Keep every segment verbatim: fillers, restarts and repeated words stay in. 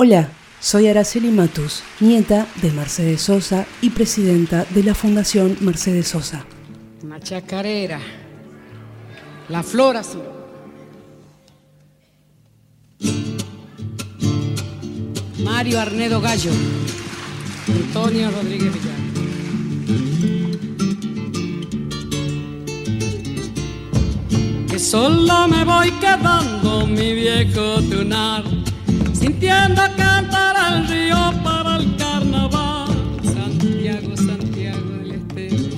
Hola, soy Araceli Matus, nieta de Mercedes Sosa y presidenta de la Fundación Mercedes Sosa. Una chacarera, la flor azul. Mario Arnedo Gallo, Antonio Rodríguez Villar. Que solo me voy quedando, mi viejo tunar, sintiendo cantar al río para el carnaval. Santiago, Santiago del Estero.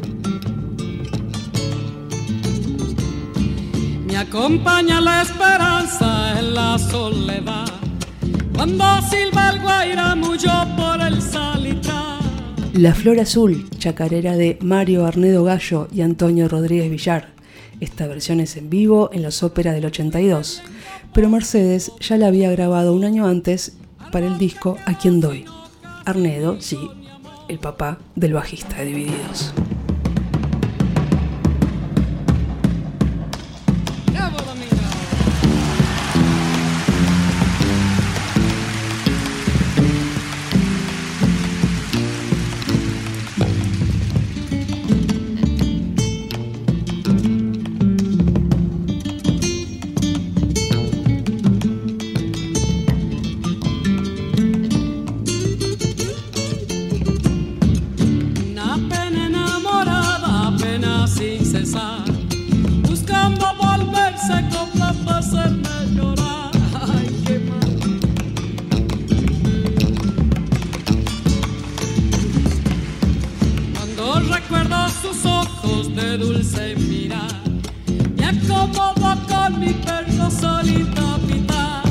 Me acompaña la esperanza en la soledad, cuando silba el guairamullo por el salitral. La Flor Azul, chacarera de Mario Arnedo Gallo y Antonio Rodríguez Villar. Esta versión es en vivo en las óperas del ochenta y dos, pero Mercedes ya la había grabado un año antes para el disco A Quien Doy. Arnedo, sí, el papá del bajista de Divididos. Buscando volverse copla para hacerme llorar. Ay, qué mal. Cuando recuerdo sus ojos de dulce mirar, me acomodo con mi perro solito pitar.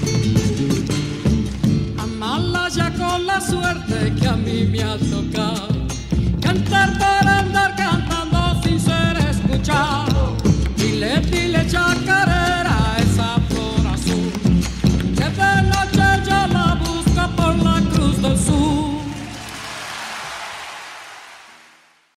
Amarla ya con la suerte que a mí me ha tocado.